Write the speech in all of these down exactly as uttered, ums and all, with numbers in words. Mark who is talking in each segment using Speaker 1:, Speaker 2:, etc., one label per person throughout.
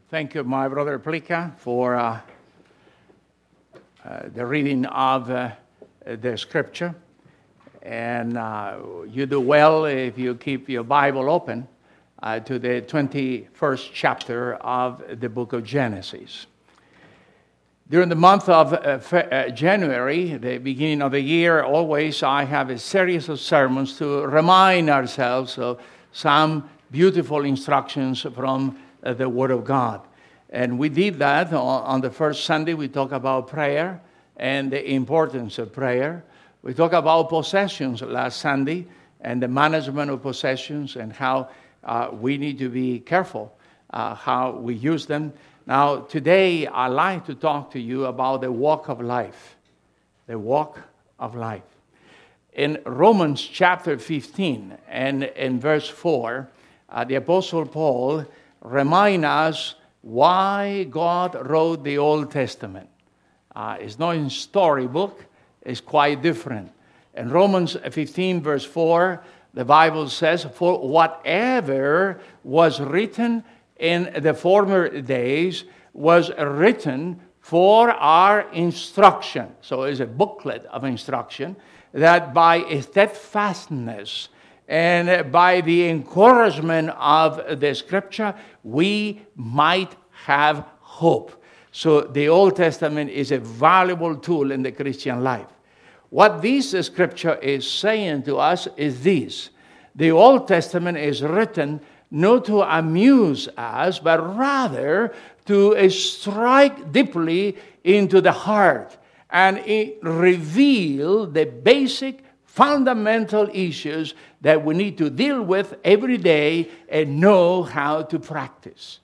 Speaker 1: Thank you, my brother Plika, for uh, uh, the reading of uh, the scripture. And uh, you do well if you keep your Bible open uh, to the twenty-first chapter of the book of Genesis. During the month of uh, fe- uh, January, the beginning of the year, always I have a series of sermons to remind ourselves of some beautiful instructions from uh, the Word of God. And we did that on, on the first Sunday. We talked about prayer and the importance of prayer. We talked about possessions last Sunday and the management of possessions and how uh, we need to be careful uh, how we use them. Now, today, I'd like to talk to you about the walk of life. The walk of life. In Romans chapter fifteen and in verse four, uh, the Apostle Paul reminds us why God wrote the Old Testament. Uh, it's not in storybook. It's quite different. In Romans fifteen verse four, the Bible says, "For whatever was written in the former days was written for our instruction." So it's a booklet of instruction, that by steadfastness and by the encouragement of the Scripture, we might have hope. So the Old Testament is a valuable tool in the Christian life. What this Scripture is saying to us is this: the Old Testament is written not to amuse us, but rather to strike deeply into the heart and it reveal the basic fundamental issues that we need to deal with every day and know how to practice.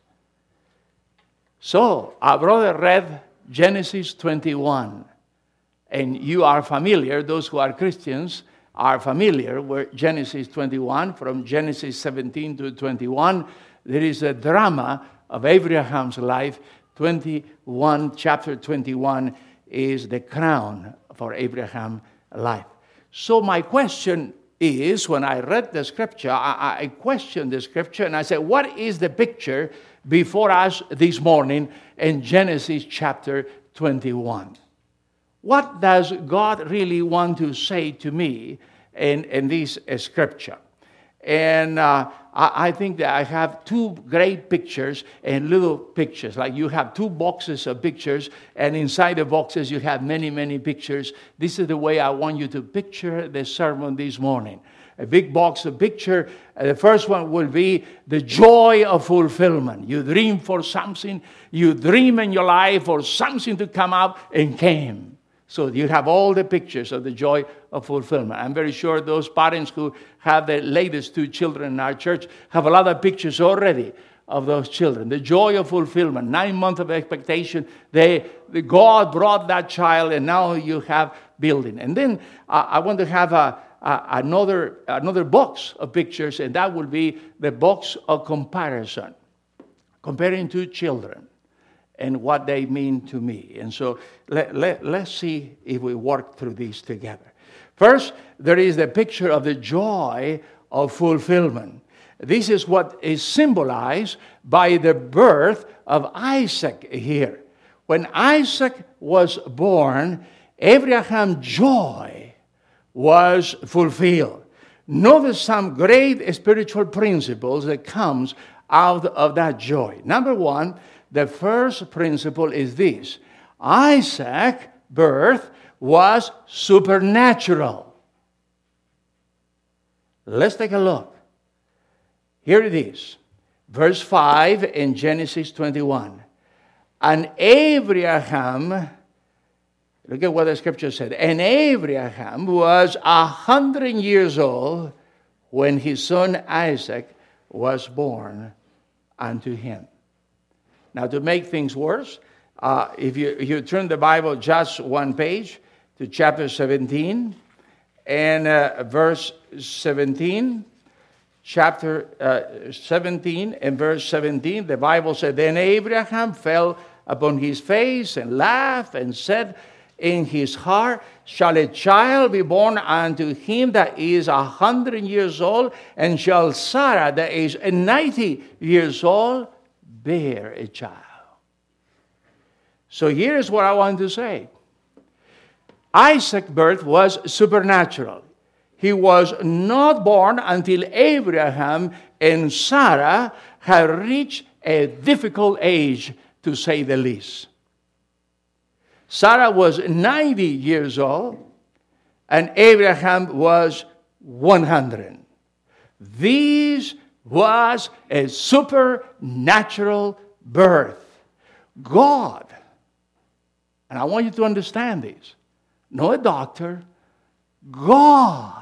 Speaker 1: So, our brother read Genesis twenty-one, and you are familiar, those who are Christians are familiar with Genesis twenty-one. From Genesis seventeen to twenty-one, there is a drama of Abraham's life. twenty-one, chapter twenty-one is the crown for Abraham's life. So my question is, when I read the scripture, I, I questioned the scripture and I said, what is the picture before us this morning in Genesis chapter twenty-one? What does God really want to say to me in, in this uh, scripture? And uh, I, I think that I have two great pictures and little pictures. Like you have two boxes of pictures, and inside the boxes you have many, many pictures. This is the way I want you to picture the sermon this morning. A big box of picture. Uh, the first one will be the joy of fulfillment. You dream for something. You dream in your life for something to come out and came. So you have all the pictures of the joy of fulfillment. I'm very sure those parents who have the latest two children in our church have a lot of pictures already of those children. The joy of fulfillment, nine months of expectation. They, the God brought that child, and now you have building. And then uh, I want to have a, a, another, another box of pictures, and that will be the box of comparison, comparing two children and what they mean to me. And so let, let, let's see if we work through these together. First, there is the picture of the joy of fulfillment. This is what is symbolized by the birth of Isaac here. When Isaac was born, Abraham's joy was fulfilled. Notice some great spiritual principles that comes out of that joy. Number one, the first principle is this: Isaac's birth was supernatural. Let's take a look. Here it is. Verse five in Genesis twenty-one. And Abraham, look at what the scripture said. And Abraham was a hundred years old when his son Isaac was born unto him. Now, to make things worse, uh, if you, if you turn the Bible just one page to chapter seventeen and uh, verse seventeen, chapter uh, seventeen and verse seventeen, the Bible said, Then Abraham fell upon his face and laughed and said in his heart, Shall a child be born unto him that is a hundred years old, and shall Sarah that is ninety years old bear a child. So here's what I want to say. Isaac's birth was supernatural. He was not born until Abraham and Sarah had reached a difficult age, to say the least. Sarah was ninety years old, and Abraham was one hundred. This was a supernatural birth. God, and I want you to understand this, not a doctor, God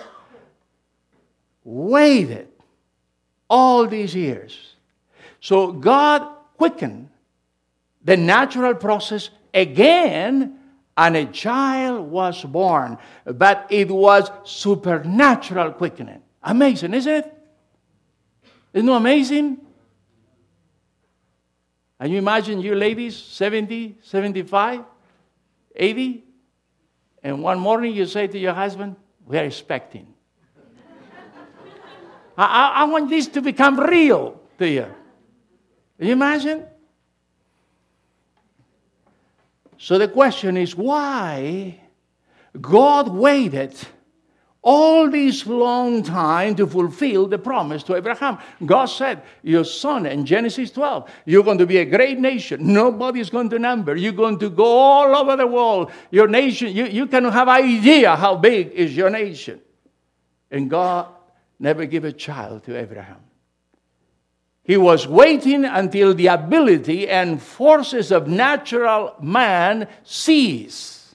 Speaker 1: waited all these years. So God quickened the natural process again, and a child was born. But it was supernatural quickening. Amazing, isn't it? Isn't it amazing? And you imagine you ladies, seventy, seventy-five, eighty, and one morning you say to your husband, we are expecting. I, I, I want this to become real to you. Can you imagine? So the question is, why God waited all this long time to fulfill the promise to Abraham? God said, your son, in Genesis twelve, you're going to be a great nation. Nobody's going to number. You're going to go all over the world. Your nation, you, you can have idea how big is your nation. And God never gave a child to Abraham. He was waiting until the ability and forces of natural man cease,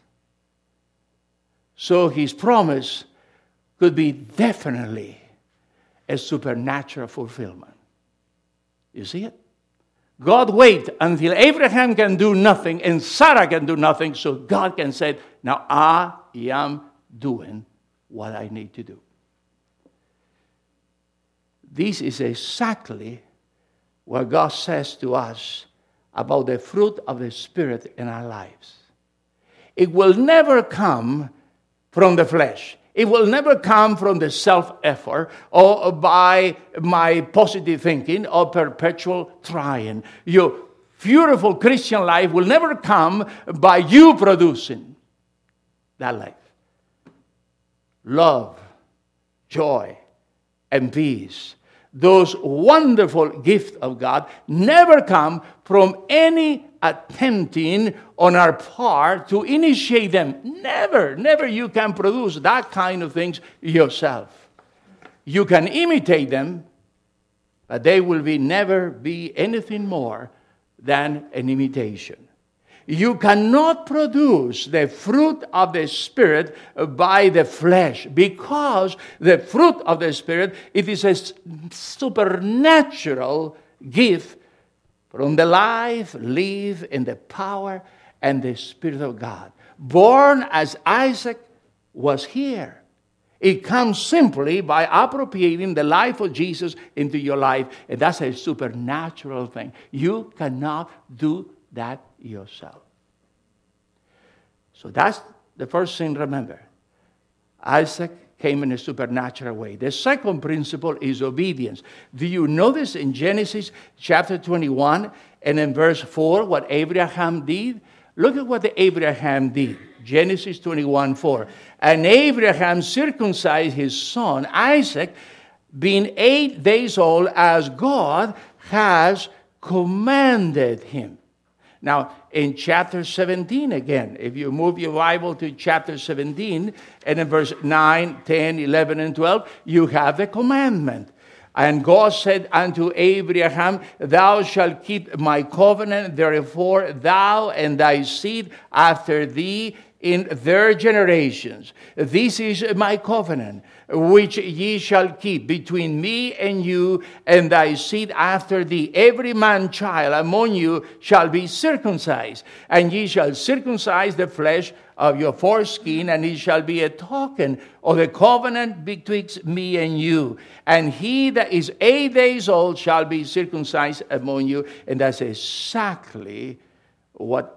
Speaker 1: so his promise could be definitely a supernatural fulfillment. You see it? God waited until Abraham can do nothing and Sarah can do nothing, so God can say, now I am doing what I need to do. This is exactly what God says to us about the fruit of the Spirit in our lives. It will never come from the flesh. It will never come from the self-effort or by my positive thinking or perpetual trying. Your beautiful Christian life will never come by you producing that life. Love, joy, and peace, those wonderful gifts of God, never come from any attempting on our part to initiate them. Never, never you can produce that kind of things yourself. You can imitate them, but they will be never be anything more than an imitation. You cannot produce the fruit of the Spirit by the flesh, because the fruit of the Spirit, it is a supernatural gift from the life, live in the power and the Spirit of God. Born as Isaac was here. It comes simply by appropriating the life of Jesus into your life, and that's a supernatural thing. You cannot do that yourself. So that's the first thing, remember. Isaac came in a supernatural way. The second principle is obedience. Do you notice in Genesis chapter twenty-one and in verse four what Abraham did? Look at what the Abraham did. Genesis twenty-one four. And Abraham circumcised his son Isaac, being eight days old, as God has commanded him. Now, in chapter seventeen again, if you move your Bible to chapter seventeen, and in verse nine, ten, eleven, and twelve, you have the commandment. And God said unto Abraham, thou shalt keep my covenant, therefore thou and thy seed after thee in their generations. This is my covenant, which ye shall keep between me and you and thy seed after thee. Every man child among you shall be circumcised, and ye shall circumcise the flesh of your foreskin, and it shall be a token of the covenant betwixt me and you. And he that is eight days old shall be circumcised among you. And that's exactly what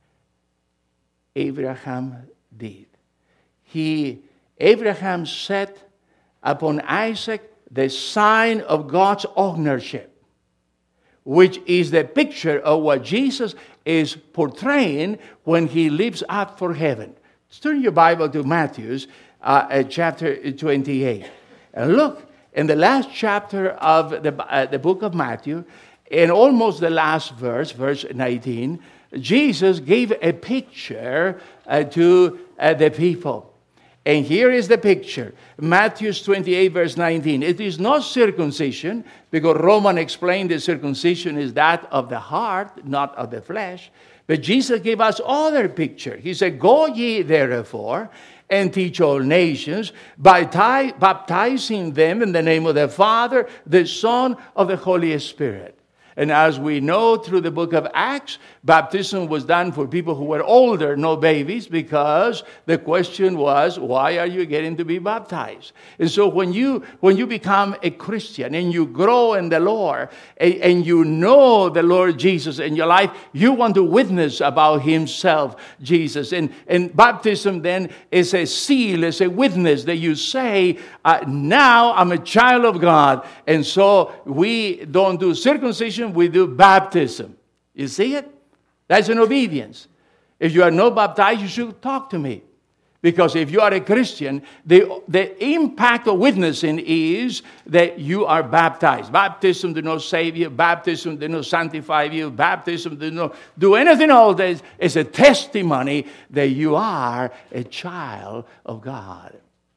Speaker 1: Abraham did. He, Abraham set upon Isaac the sign of God's ownership. which is the picture of what Jesus is portraying when he leaves up for heaven. Turn your Bible to Matthew uh, chapter twenty-eight. And look, in the last chapter of the, uh, the book of Matthew, in almost the last verse, verse nineteen, Jesus gave a picture uh, to uh, the people. And here is the picture. Matthew twenty-eight, verse nineteen. It is not circumcision, because Roman explained that circumcision is that of the heart, not of the flesh. But Jesus gave us other picture. He said, go ye therefore and teach all nations, baptizing them in the name of the Father, the Son, of the Holy Spirit. And as we know through the book of Acts, baptism was done for people who were older, no babies, because the question was, why are you getting to be baptized? And so when you when you become a Christian and you grow in the Lord and, and you know the Lord Jesus in your life, you want to witness about himself, Jesus. And, and baptism then is a seal, is a witness that you say, uh, now I'm a child of God. And so we don't do circumcision, we do baptism. You see it? That's an obedience. If you are not baptized, you should talk to me. Because if you are a Christian, the, the impact of witnessing is that you are baptized. Baptism does not save you. Baptism does not sanctify you. Baptism does not do anything else. It's, it's a testimony that you are a child of God.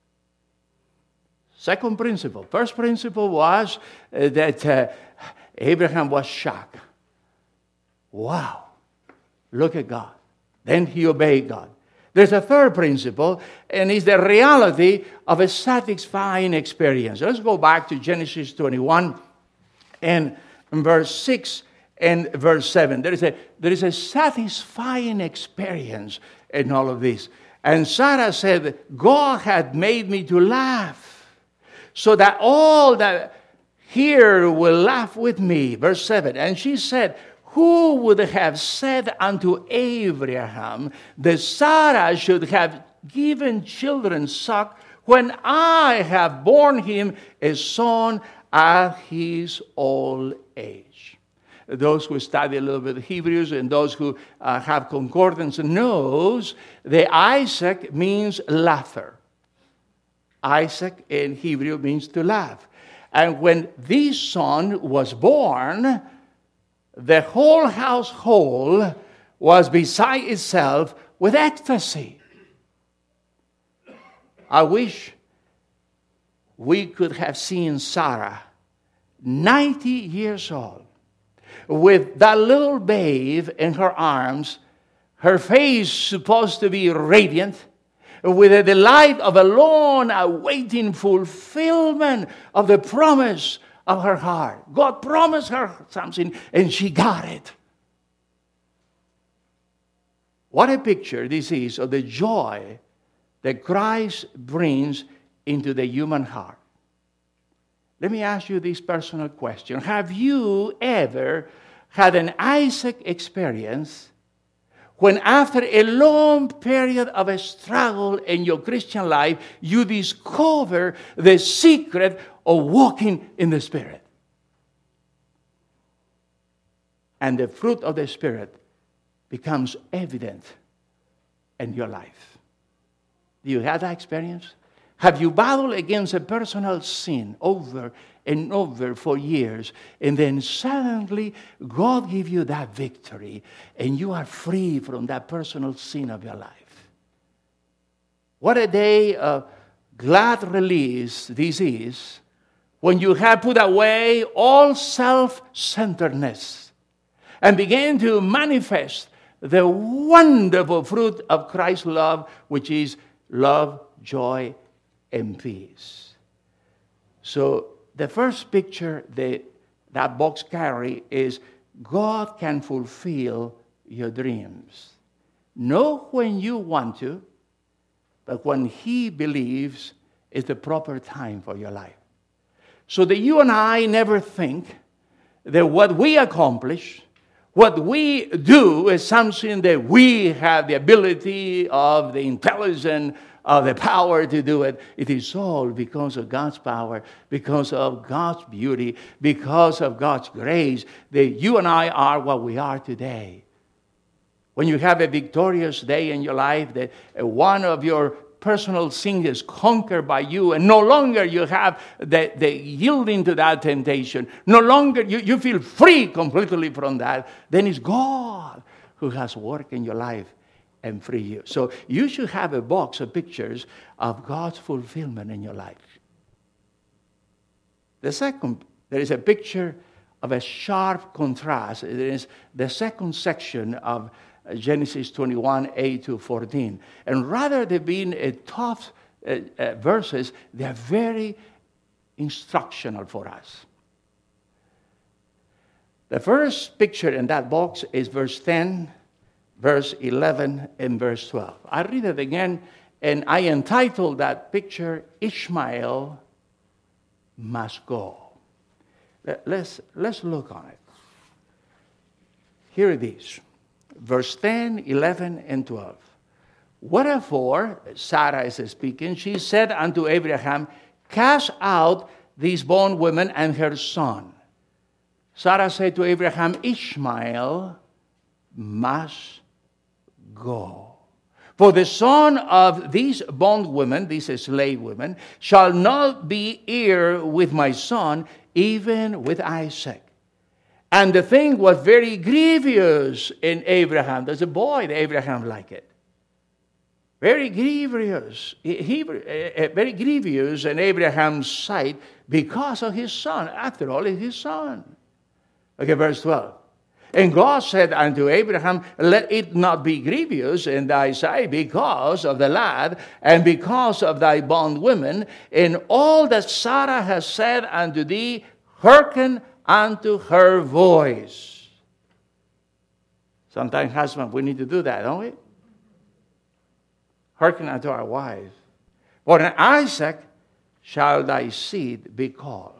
Speaker 1: Second principle. First principle was uh, that uh, Abraham was shocked. Wow. Look at God. Then he obeyed God. There's a third principle, and it's the reality of a satisfying experience. Let's go back to Genesis twenty-one and verse six and verse seven. There is a, there is a satisfying experience in all of this. And Sarah said, God had made me to laugh, so that all that here will laugh with me. Verse seven. And she said, who would have said unto Abraham that Sarah should have given children suck when I have borne him a son at his old age? Those who study a little bit of Hebrews and those who uh, have concordance knows that Isaac means laughter. Isaac in Hebrew means to laugh. And when this son was born, the whole household was beside itself with ecstasy. I wish we could have seen Sarah, ninety years old, with that little babe in her arms, her face supposed to be radiant, with the delight of a long awaiting fulfillment of the promise of her heart. God promised her something, and she got it. What a picture this is of the joy that Christ brings into the human heart. Let me ask you this personal question. Have you ever had an Isaac experience when after a long period of a struggle in your Christian life, you discover the secret of walking in the Spirit? And the fruit of the Spirit becomes evident in your life. Do you have that experience? Have you battled against a personal sin over and over for years, and then suddenly God gives you that victory, and you are free from that personal sin of your life? What a day of glad release this is, when you have put away all self-centeredness and begin to manifest the wonderful fruit of Christ's love, which is love, joy, and peace. So the first picture that that box carries is God can fulfill your dreams. Not when you want to, but when He believes is the proper time for your life. So that you and I never think that what we accomplish, what we do is something that we have the ability of, the intelligence of the power to do it. It is all because of God's power, because of God's beauty, because of God's grace, that you and I are what we are today. When you have a victorious day in your life, that one of your personal sin is conquered by you, and no longer you have the, the yielding to that temptation, no longer you, you feel free completely from that, then it's God who has worked in your life and free you. So you should have a box of pictures of God's fulfillment in your life. The second, there is a picture of a sharp contrast. It is the second section of Genesis twenty-one, eight to fourteen. And rather than being a tough uh, uh, verses, they are very instructional for us. The first picture in that box is verse ten, verse eleven, and verse twelve. I read it again, and I entitled that picture, Ishmael Must Go. Let's, let's look on it. Here it is. Verse ten, eleven, and twelve. Wherefore, Sarah is speaking, she said unto Abraham, cast out these bondwomen and her son. Sarah said to Abraham, Ishmael must go. For the son of these bondwomen, these slave women, shall not be heir with my son, even with Isaac. And the thing was very grievous in Abraham. There's a boy that Abraham liked it. Very grievous. He, he, uh, very grievous in Abraham's sight because of his son. After all, it's his son. Okay, verse twelve. And God said unto Abraham, let it not be grievous in thy sight because of the lad and because of thy bondwomen. In all that Sarah has said unto thee, hearken unto her voice. Sometimes, husbands, we need to do that, don't we? Hearken unto our wives. For in Isaac shall thy seed be called.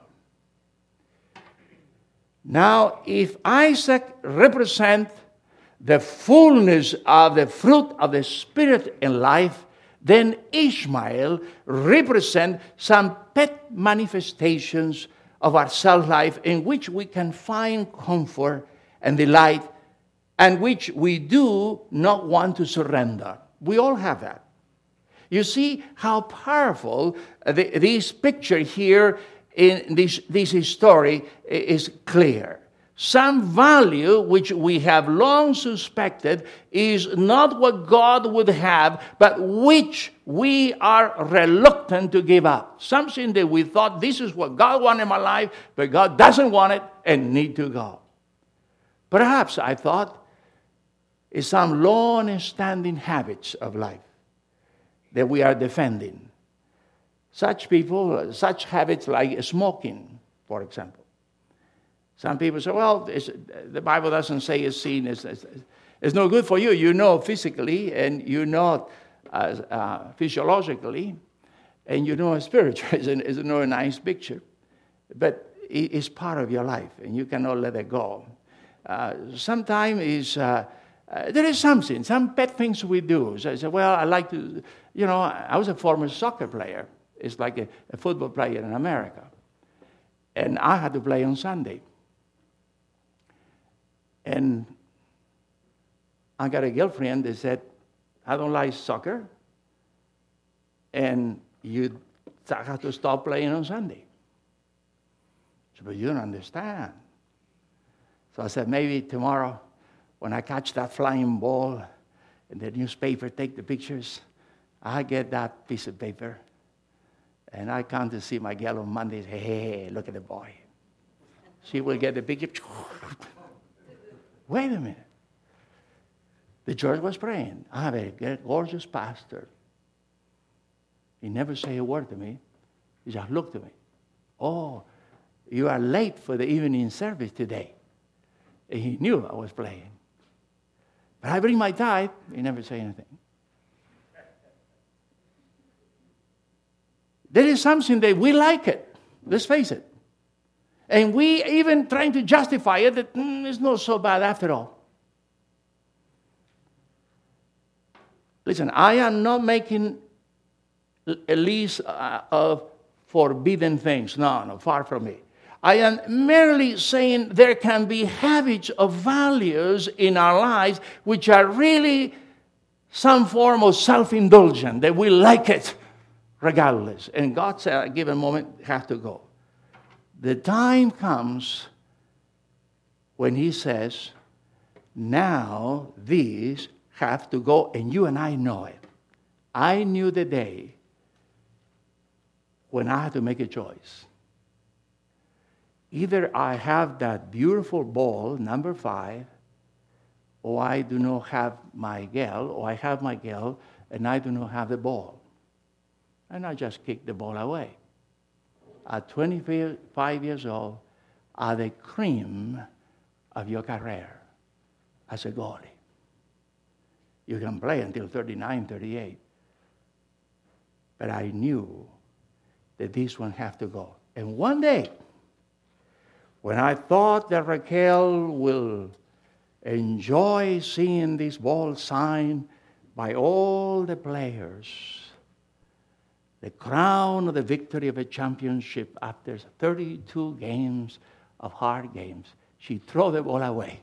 Speaker 1: Now, if Isaac represents the fullness of the fruit of the Spirit in life, then Ishmael represents some pet manifestations of our self-life in which we can find comfort and delight, and which we do not want to surrender. We all have that. You see how powerful the, this picture here in this, this story is clear. Some value which we have long suspected is not what God would have, but which we are reluctant to give up. Something that we thought this is what God wanted in my life, but God doesn't want it and need to go. Perhaps, I thought, is some long-standing habits of life that we are defending. Such people, such habits like smoking, for example. Some people say, well, it's, the Bible doesn't say it's sin. It's, it's, it's no good for you. You know physically, and you know uh, uh, physiologically, and you know spiritually. It's, it's not a nice picture. But it, it's part of your life, and you cannot let it go. Uh, Sometimes is, uh, uh, there is something, some pet things we do. So I say, well, I like to, you know, I was a former soccer player. It's like a, a football player in America. And I had to play on Sunday. And I got a girlfriend that said, I don't like soccer, and you have to stop playing on Sunday. She said, but you don't understand. So I said, maybe tomorrow when I catch that flying ball and the newspaper take the pictures, I get that piece of paper, and I come to see my girl on Monday and say, hey, look at the boy. She will get the picture. Wait a minute. The church was praying. I have a gorgeous pastor. He never said a word to me. He just looked at me. Oh, you are late for the evening service today. And he knew I was playing. But I bring my tithe. He never said anything. There is something that we like it. Let's face it. And we even trying to justify it that mm, it's not so bad after all. Listen, I am not making a list uh, of forbidden things. No, no, far from me. I am merely saying there can be habits of values in our lives which are really some form of self-indulgence, that we like it regardless. And God said, at a given moment, have to go. The time comes when he says, now these have to go, and you and I know it. I knew the day when I had to make a choice. Either I have that beautiful ball, number five, or I do not have my girl, or I have my girl, and I do not have the ball. And I just kick the ball away. At twenty-five years old, at the cream of your career as a goalie. You can play until thirty-nine, thirty-eight. But I knew that this one have to go. And one day, when I thought that Raquel will enjoy seeing this ball signed by all the players, the crown of the victory of a championship after thirty-two games of hard games, she threw the ball away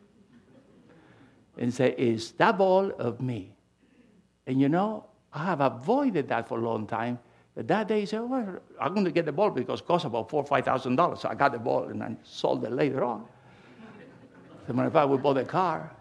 Speaker 1: and said, is that ball of me? And you know, I have avoided that for a long time. But that day, he said, well, I'm going to get the ball because it costs about four or five thousand dollars. So I got the ball and I sold it later on. As a matter of fact, we bought a car.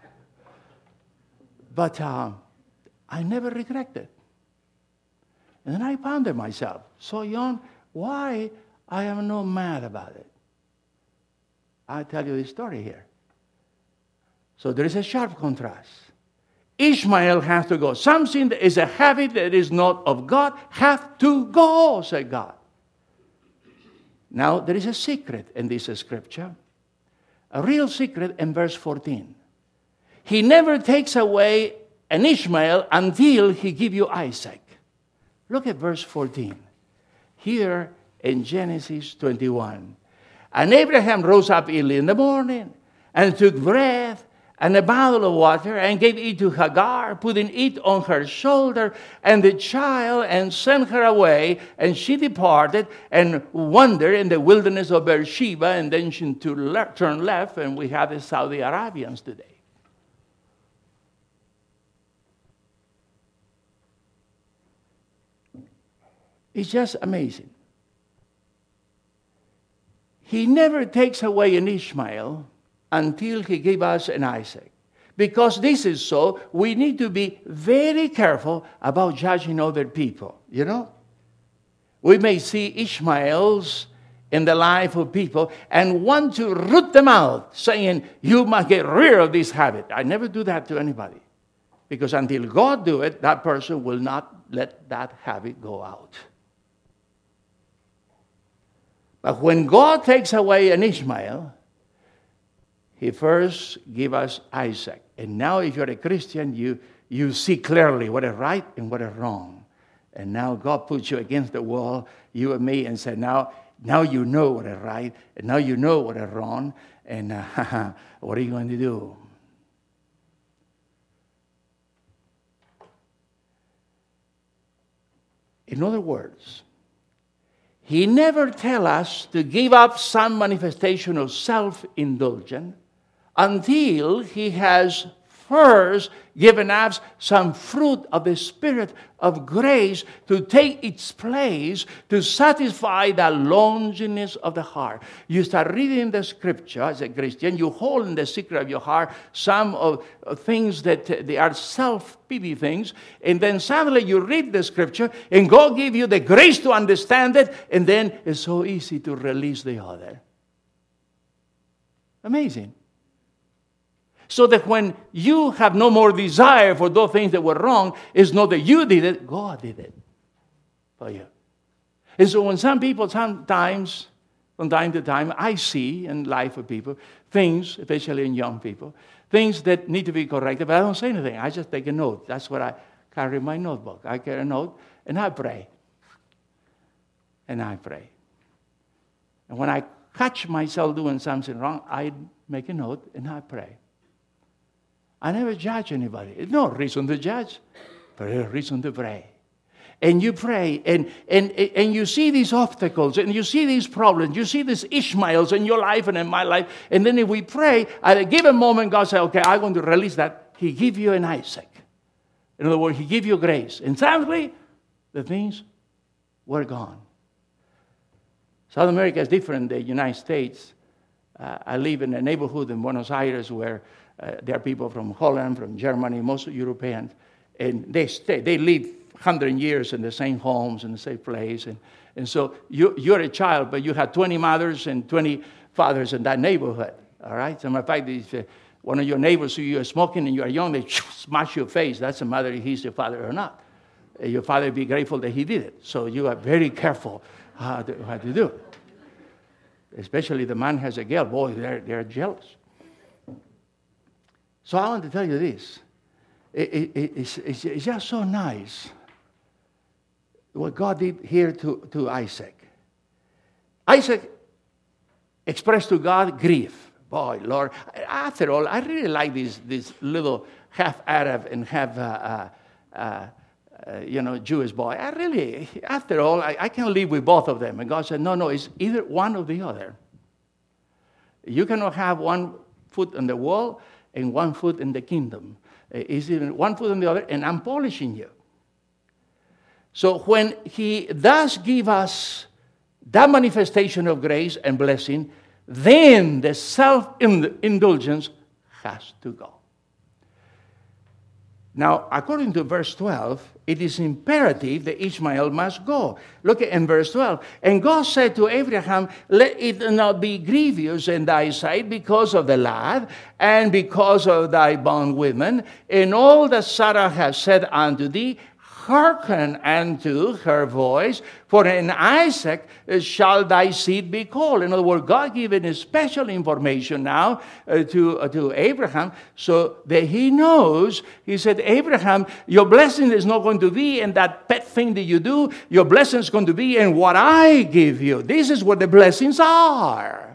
Speaker 1: But um, I never regretted. And then I pondered myself, so young, why I am not mad about it? I'll tell you the story here. So there is a sharp contrast. Ishmael has to go. Something that is a habit that is not of God have to go, said God. Now, there is a secret in this scripture. A real secret in verse fourteen. He never takes away an Ishmael until he give you Isaac. Look at verse fourteen. Here in Genesis twenty-one. And Abraham rose up early in the morning and took bread and a bottle of water and gave it to Hagar, putting it on her shoulder and the child, and sent her away. And she departed and wandered in the wilderness of Beersheba, and then she turned left, and we have the Saudi Arabians today. It's just amazing. He never takes away an Ishmael until he gave us an Isaac. Because this is so, we need to be very careful about judging other people, you know? We may see Ishmaels in the life of people and want to root them out, saying, you must get rid of this habit. I never do that to anybody. Because until God do it, that person will not let that habit go out. But when God takes away an Ishmael, he first gives us Isaac. And now if you're a Christian, you, you see clearly what is right and what is wrong. And now God puts you against the wall, you and me, and said, now, now you know what is right, and now you know what is wrong, and uh, what are you going to do? In other words, he never tells us to give up some manifestation of self-indulgence until he has first given us some fruit of the Spirit of grace to take its place to satisfy the loneliness of the heart. You start reading the scripture as a Christian, you hold in the secret of your heart some of things that uh, they are self-pity things, and then suddenly you read the scripture and God give you the grace to understand it, and then it's so easy to release the other. Amazing. So that when you have no more desire for those things that were wrong, it's not that you did it, God did it for you. And so when some people sometimes, from time to time, I see in life of people, things, especially in young people, things that need to be corrected, but I don't say anything. I just take a note. That's what I carry in my notebook. I carry a note, and I pray. And I pray. And when I catch myself doing something wrong, I make a note, and I pray. I never judge anybody. There's no reason to judge, but there's a reason to pray. and you pray, and, and, and you see these obstacles, and you see these problems, you see these Ishmaels in your life and in my life, and then if we pray, at a given moment, God says, okay, I'm going to release that. He give you an Isaac. In other words, He give you grace. And suddenly, the things were gone. South America is different than the United States. Uh, I live in a neighborhood in Buenos Aires where uh, there are people from Holland, from Germany, most Europeans, and they stay, they live one hundred years in the same homes, in the same place. And, and so you, you're a child, but you have twenty mothers and twenty fathers in that neighborhood, all right? As a matter of fact, if uh, one of your neighbors who you're smoking and you are young, they smash your face. That's a matter if he's your father or not. Uh, your father will be grateful that he did it. So you are very careful how to, how to do it. Especially the man has a girl. Boy, they're, they're jealous. So I want to tell you this. It, it, it's, it's, it's just so nice what God did here to, to Isaac. Isaac expressed to God grief. Boy, Lord, after all, I really like this, this little half Arab and half, uh, uh, uh, uh, you know, Jewish boy. I really, after all, I, I can live with both of them. And God said, no, no, it's either one or the other. You cannot have one foot on the wall and one foot in the kingdom. It's either one foot on the other, and I'm polishing you. So when He does give us that manifestation of grace and blessing, then the self-indulgence has to go. Now, according to verse twelve, it is imperative that Ishmael must go. Look at in verse twelve. And God said to Abraham, let it not be grievous in thy sight because of the lad, and because of thy bondwoman, and all that Sarah has said unto thee, hearken unto her voice, for in Isaac shall thy seed be called. In other words, God given special information now uh, to, uh, to Abraham so that he knows. He said, Abraham, your blessing is not going to be in that pet thing that you do. Your blessing is going to be in what I give you. This is what the blessings are.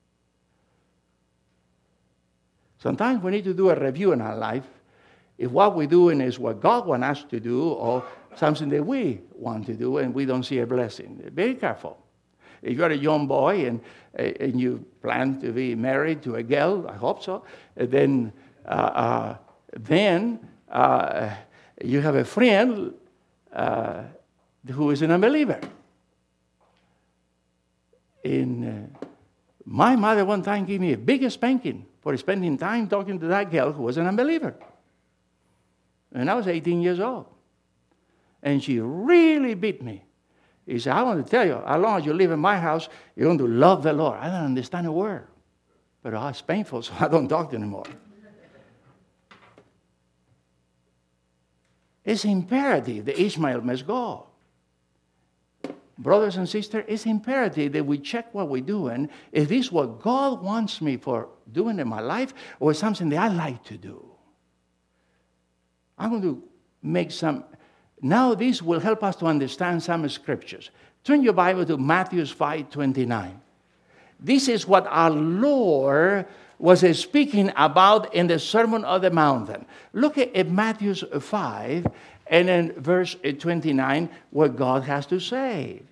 Speaker 1: Sometimes we need to do a review in our life. If what we're doing is what God wants us to do or something that we want to do and we don't see a blessing, very careful. If you're a young boy and, and you plan to be married to a girl, I hope so, then, uh, uh, then uh, you have a friend uh, who is an unbeliever. And uh, my mother one time gave me a big spanking for spending time talking to that girl who was an unbeliever. And I was eighteen years old. And she really beat me. He said, I want to tell you, as long as you live in my house, you're going to love the Lord. I don't understand a word. But oh, it's painful, so I don't talk anymore. It's imperative that Ishmael must go. Brothers and sisters, it's imperative that we check what we're doing. Is this what God wants me for doing in my life, or something that I like to do? I'm going to make some. Now this will help us to understand some scriptures. Turn your Bible to Matthew five twenty-nine. This is what our Lord was speaking about in the Sermon on the Mountain. Look at Matthew five and in verse twenty-nine what God has to say.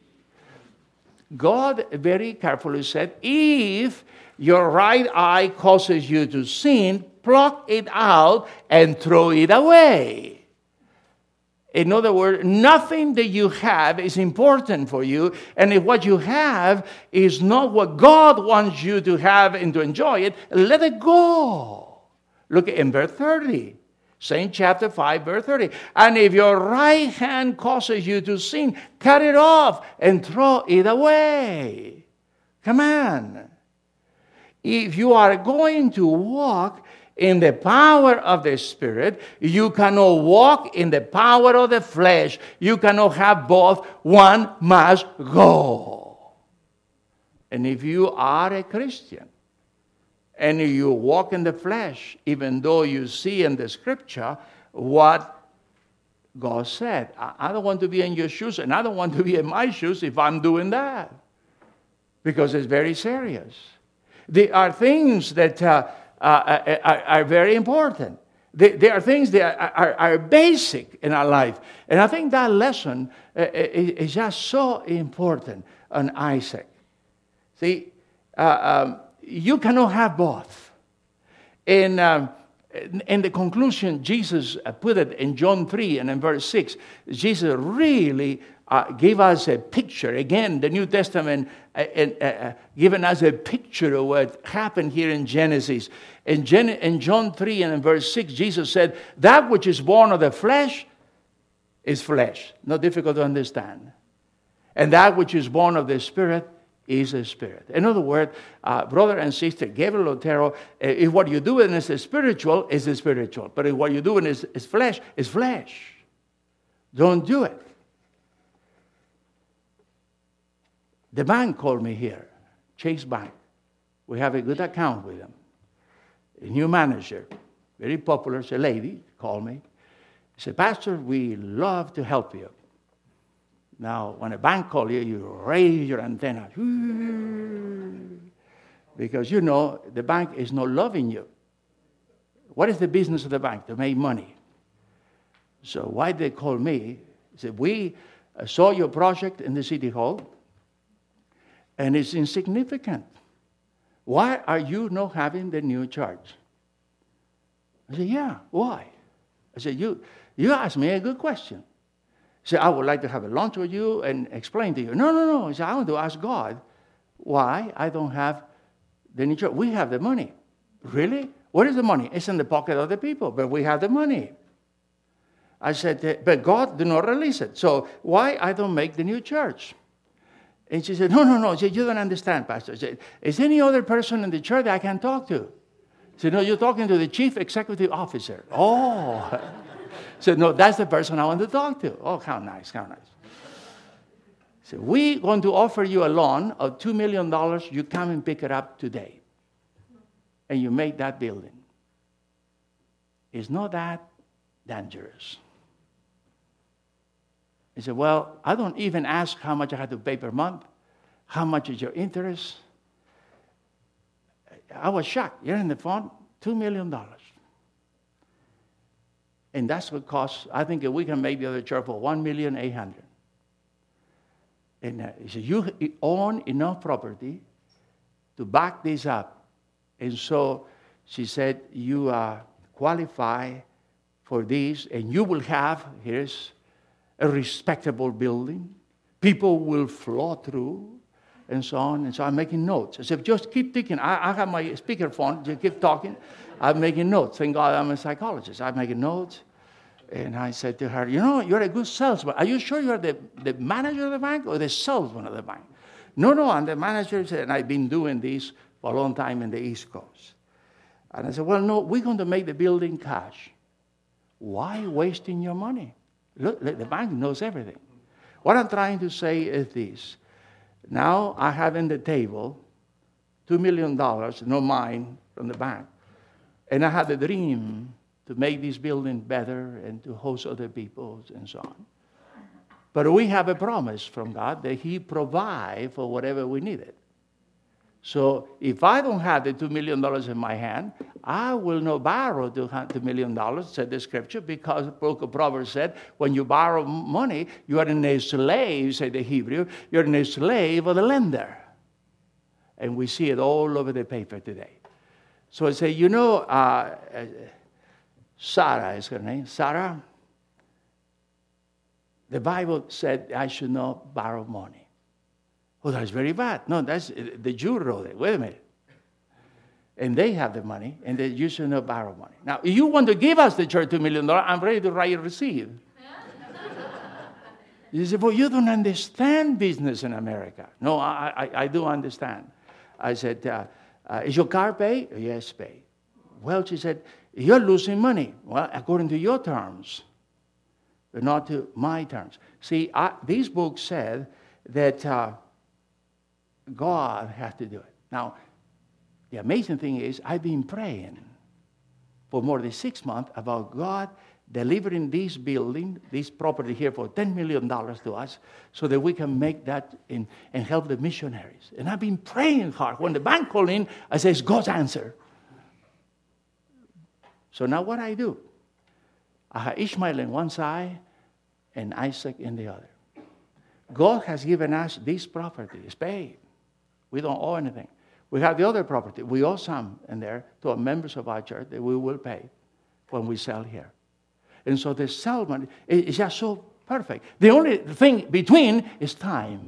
Speaker 1: God very carefully said, if your right eye causes you to sin, pluck it out and throw it away. In other words, nothing that you have is important for you. And if what you have is not what God wants you to have and to enjoy it, let it go. Look at in verse thirty. Same chapter five, verse thirty. And if your right hand causes you to sin, cut it off and throw it away. Come on. If you are going to walk in the power of the Spirit, you cannot walk in the power of the flesh. You cannot have both. One must go. And if you are a Christian, and you walk in the flesh, even though you see in the Scripture what God said, I don't want to be in your shoes, and I don't want to be in my shoes if I'm doing that. Because it's very serious. There are things that uh, uh, are, are very important. There, there are things that are, are, are basic in our life. And I think that lesson uh, is just so important on Isaac. See, uh, um, you cannot have both. And um, in the conclusion, Jesus put it in John three and in verse six. Jesus really uh, gave us a picture. Again, the New Testament uh, uh, uh, giving us a picture of what happened here in Genesis. In, Gen- in John three and in verse six, Jesus said, that which is born of the flesh is flesh. Not difficult to understand. And that which is born of the Spirit is a spirit. In other words, uh, brother and sister, Gabriel Otero, uh, if what you do in is spiritual, is spiritual. But if what you do in is, is flesh, is flesh. Don't do it. The bank called me here, Chase Bank. We have a good account with them. A new manager, very popular, it's a lady, called me. She said, Pastor, we love to help you. Now, when a bank calls you, you raise your antenna. Because you know the bank is not loving you. What is the business of the bank? To make money. So why they call me? They said, we saw your project in the city hall, and it's insignificant. Why are you not having the new church? I said, yeah, why? I said, you, you asked me a good question. He said, I would like to have a lunch with you and explain to you. No, no, no. He said, I want to ask God why I don't have the new church. We have the money. Really? What is the money? It's in the pocket of the people, but we have the money. I said, but God did not release it. So why I don't make the new church? And she said, no, no, no. She said, you don't understand, Pastor. She said, is there any other person in the church that I can talk to? She said, no, you're talking to the chief executive officer. Oh. So, no, that's the person I want to talk to. Oh, how nice, how nice. So, we're going to offer you a loan of two million dollars. You come and pick it up today. And you make that building. It's not that dangerous. He said, well, I don't even ask how much I have to pay per month. How much is your interest? I was shocked. You're in the phone, two million dollars. And that's what costs, I think we can make the other church for one million eight hundred thousand dollars. And uh, he said, you own enough property to back this up. And so she said, you uh, qualify for this, and you will have, here's a respectable building. People will flow through, and so on. And so I'm making notes. I said, just keep thinking. I, I have my speakerphone. Just keep talking. I'm making notes. Thank God I'm a psychologist. I'm making notes. And I said to her, you know, you're a good salesman. Are you sure you're the, the manager of the bank or the salesman of the bank? No, no, I'm the manager. And I've been doing this for a long time in the East Coast. And I said, well, no, we're going to make the building cash. Why wasting your money? Look, the bank knows everything. What I'm trying to say is this. Now I have in the table two million dollars, no mine, from the bank. And I had a dream to make this building better and to host other people and so on. But we have a promise from God that He provides for whatever we needed. So if I don't have the two million dollars in my hand, I will not borrow two million dollars, said the scripture, because the book of Proverbs said, when you borrow money, you are in a slave, said the Hebrew, you're in a slave of the lender. And we see it all over the paper today. So I say, you know, uh, uh, Sarah is her name, Sarah. The Bible said I should not borrow money. Oh, that's very bad. No, that's the Jew wrote it. Wait a minute. And they have the money, and they, you should not borrow money. Now, if you want to give us the church two million dollars, I'm ready to write a receipt. You say, well, you don't understand business in America. No, I, I, I do understand. I said, uh, uh, is your car paid? Yes, paid. Well, she said, you're losing money. Well, according to your terms, but not to my terms. See, I, this book said that uh, God has to do it. Now, the amazing thing is, I've been praying for more than six months about God delivering this building, this property here for ten million dollars to us so that we can make that in, and help the missionaries. And I've been praying hard. When the bank called in, I said, it's God's answer. So now what I do? I have Ishmael in one side and Isaac in the other. God has given us this property. It's paid. We don't owe anything. We have the other property. We owe some in there to our members of our church that we will pay when we sell here. And so the settlement is just so perfect. The only thing between is time.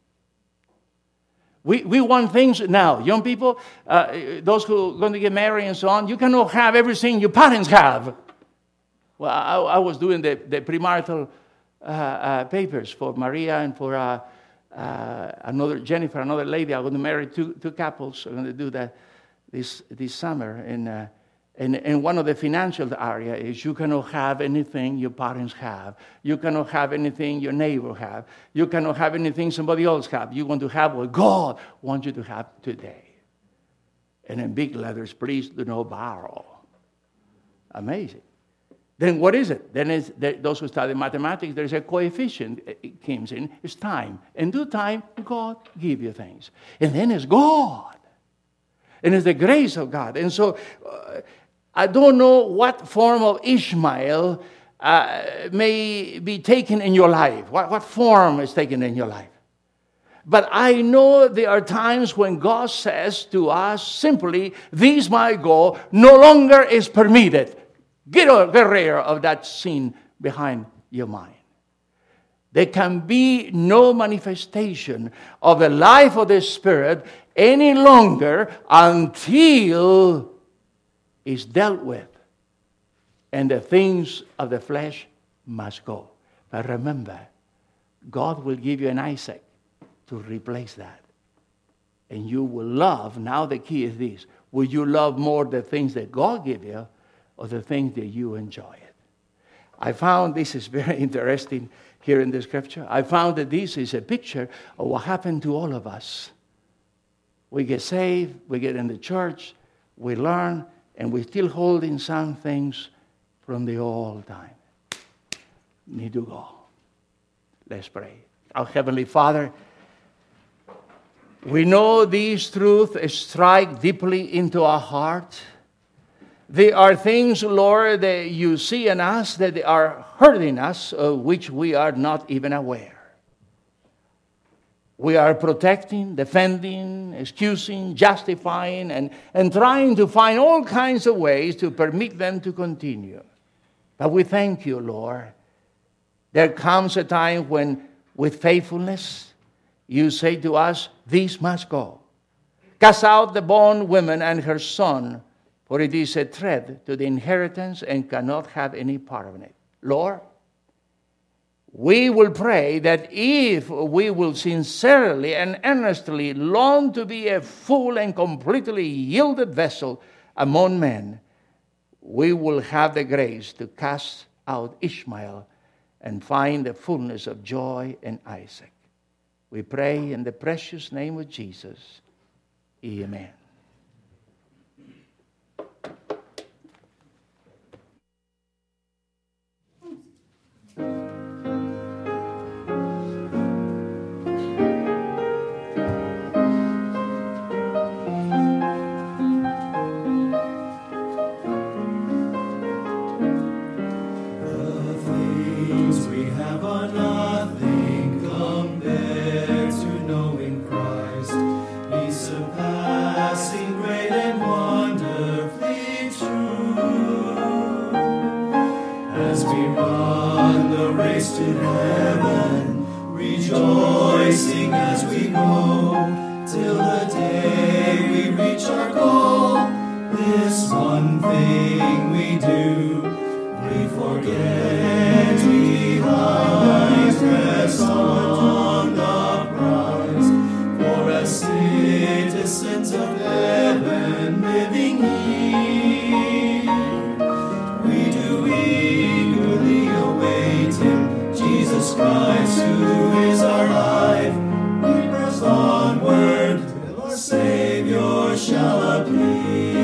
Speaker 1: We, we want things now. Young people, uh, those who are going to get married and so on, you cannot have everything your parents have. Well, I, I was doing the, the premarital uh, uh, papers for Maria and for uh, uh, another Jennifer, another lady. I'm going to marry two, two couples. I'm going to do that this, this summer. And, uh, and, and one of the financial area is you cannot have anything your parents have. You cannot have anything your neighbor have. You cannot have anything somebody else have. You want to have what God wants you to have today. And in big letters, please do not borrow. Amazing. Then what is it? Then it's, those who study mathematics, there's a coefficient it comes in. It's time. In due time, God give you things. And then it's God. And it's the grace of God. And so uh, I don't know what form of Ishmael uh, may be taken in your life. What, what form is taken in your life? But I know there are times when God says to us simply, this my goal no longer is permitted. Get, get rid of that sin behind your mind. There can be no manifestation of the life of the Spirit any longer until it's dealt with. And the things of the flesh must go. But remember, God will give you an Isaac to replace that. And you will love, now the key is this, will you love more the things that God gave you or the things that you enjoy it? I found this is very interesting here in the scripture. I found that this is a picture of what happened to all of us. We get saved, we get in the church, we learn, and we're still holding some things from the old time. Need to go. Let's pray. Our Heavenly Father, we know these truths strike deeply into our heart. There are things, Lord, that you see in us that are hurting us, of which we are not even aware. We are protecting, defending, excusing, justifying, and, and trying to find all kinds of ways to permit them to continue. But we thank you, Lord. There comes a time when, with faithfulness, you say to us, this must go. Cast out the bondwoman and her son, for it is a threat to the inheritance and cannot have any part of it. Lord, we will pray that if we will sincerely and earnestly long to be a full and completely yielded vessel among men, we will have the grace to cast out Ishmael and find the fullness of joy in Isaac. We pray in the precious name of Jesus. Amen.
Speaker 2: To heaven, rejoicing as we go, till the day we reach our goal. This one thing we do, we forget behind, press on the prize, for as citizens of heaven living here, we do eagerly await Him, Jesus Christ, who is our life. We press onward till our Savior shall appear.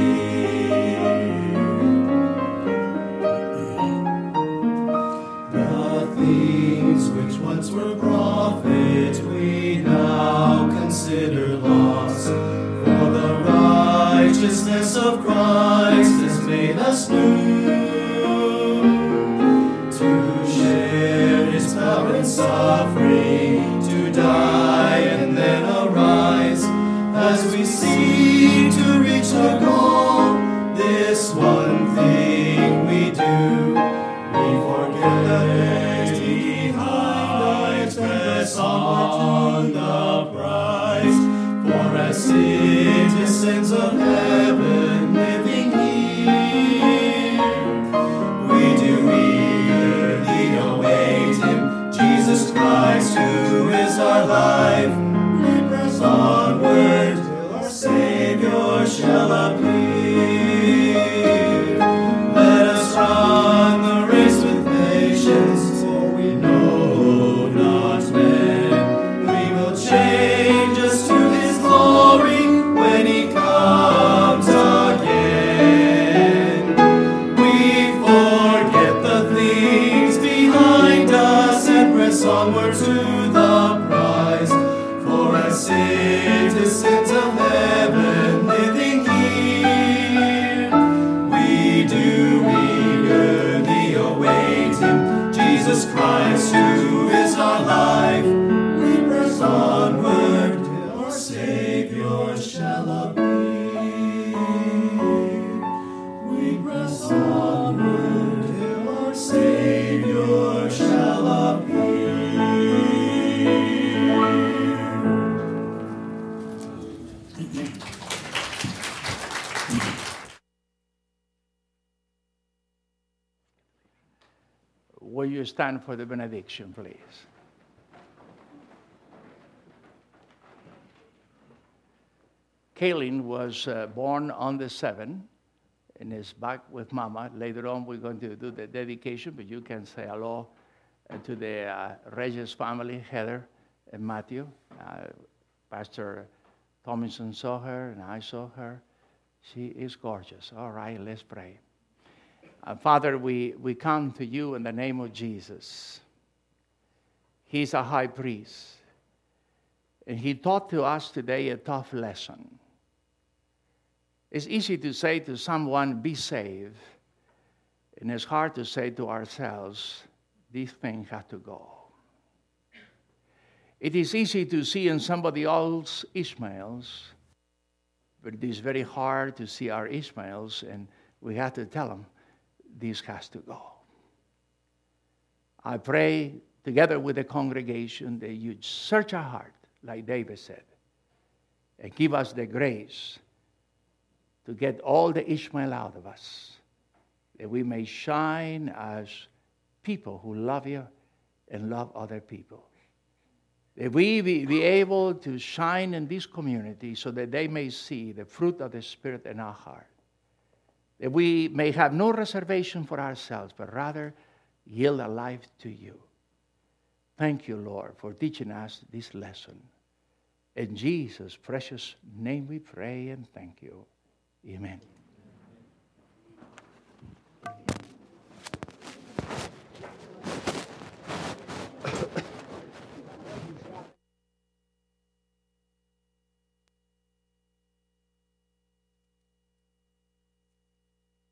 Speaker 2: The things which once were profit we now consider loss, for the righteousness of Christ made us new, to share his power and suffering, to die and then arise, as we seek to reach the goal. This one thing we do, we forget the days behind, press on the prize. For as citizens of heaven living here, we do eagerly await him, Jesus Christ, who is our life. We press onward till our Savior shall appear. Let us run the race with patience, for we know not when we will change us to his glory when he comes again. We forget the things behind us and press onward to the prize. For as citizens of heaven living here, we do eagerly await him, Jesus Christ, who is our life. We press onward till our Savior shall appear. We press onward till our Savior shall appear.
Speaker 1: Will you stand for the benediction, please? Kaylin was uh, born on the seventh and is back with Mama. Later on, we're going to do the dedication, but you can say hello uh, to the uh, Regis family, Heather and Matthew. Uh, Pastor Tomlinson saw her, and I saw her. She is gorgeous. All right, let's pray. Uh, Father, we, we come to you in the name of Jesus. He's a high priest. And he taught to us today a tough lesson. It's easy to say to someone, be saved. And it's hard to say to ourselves, this thing has to go. It is easy to see in somebody else Ishmaels, but it is very hard to see our Ishmaels, and we have to tell them, this has to go. I pray together with the congregation that you search our heart, like David said, and give us the grace to get all the Ishmael out of us, that we may shine as people who love you and love other people. That we be, be able to shine in this community so that they may see the fruit of the Spirit in our heart. That we may have no reservation for ourselves, but rather yield our life to you. Thank you, Lord, for teaching us this lesson. In Jesus' precious name we pray and thank you. Amen.